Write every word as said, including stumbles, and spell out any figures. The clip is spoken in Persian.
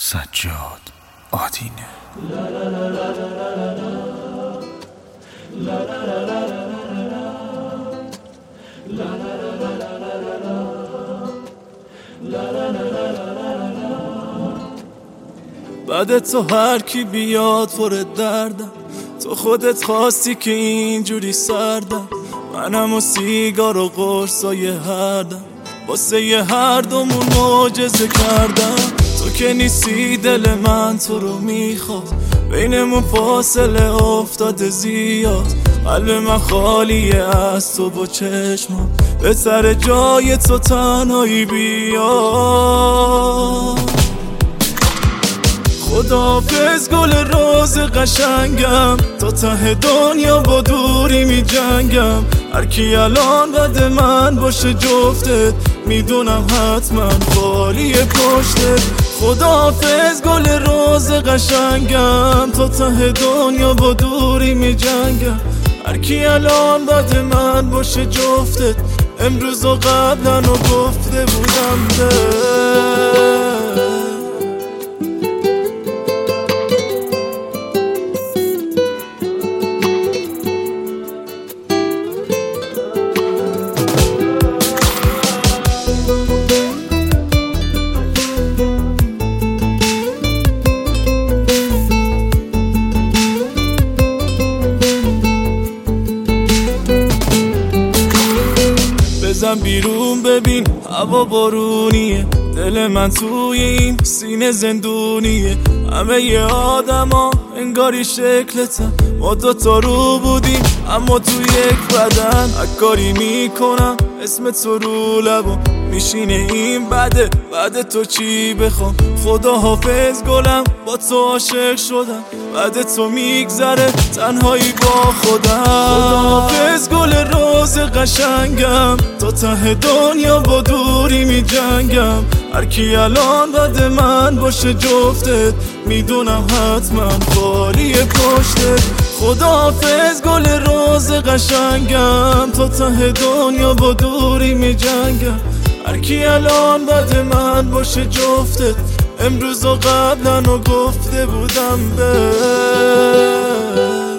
سجاد آدینه. بعد تو هر کی بیاد پر دردم، تو خودت خواستی که اینجوری سردم. منم و سیگار و قرصای هردم، واسه یه هر دومون معجزه کردم. تو که نیستی دل من تو رو میخواد، بینمون فاصله افتاده زیاد. قلب من خالیه از تو با چشمم، به سر جای تو تنهایی بیاد. خداحافظ گل روز قشنگم، تا ته دنیا با دوری می جنگم. هر کی الان بد من باشه جفتت، میدونم حتما خالی پشتت. خداحافظ گل روز قشنگم، تا ته دنیا با دوری می جنگم. هر کی الان بد من باشه جفتت، امروز و قبلا و گفته بودم به بزن بیرون ببین هوا بارونیه، دل من توی این سینه زندونیه. همه ی آدم ها انگاری شکلتن، ما دوتا رو بودیم اما تو یک بدن. هرکاری میکنم اسم تو رو لبم میشینه، این بده بعد تو چی بخوام. خدا حافظ گلم با تو عاشق شدم، بعد تو میگذره تنهایی با خودم. خدا حافظ گل روز قشنگم، تا ته دنیا با دوری می جنگم. هر کی الان بد من باشه جفتت، میدونم حتما خالی پشتت. خدا حافظ گل روز قشنگم، تا ته دنیا با دوری می جنگم. هر کی الان بد من باشه جفتت، امروز و قبلا و گفته بودم به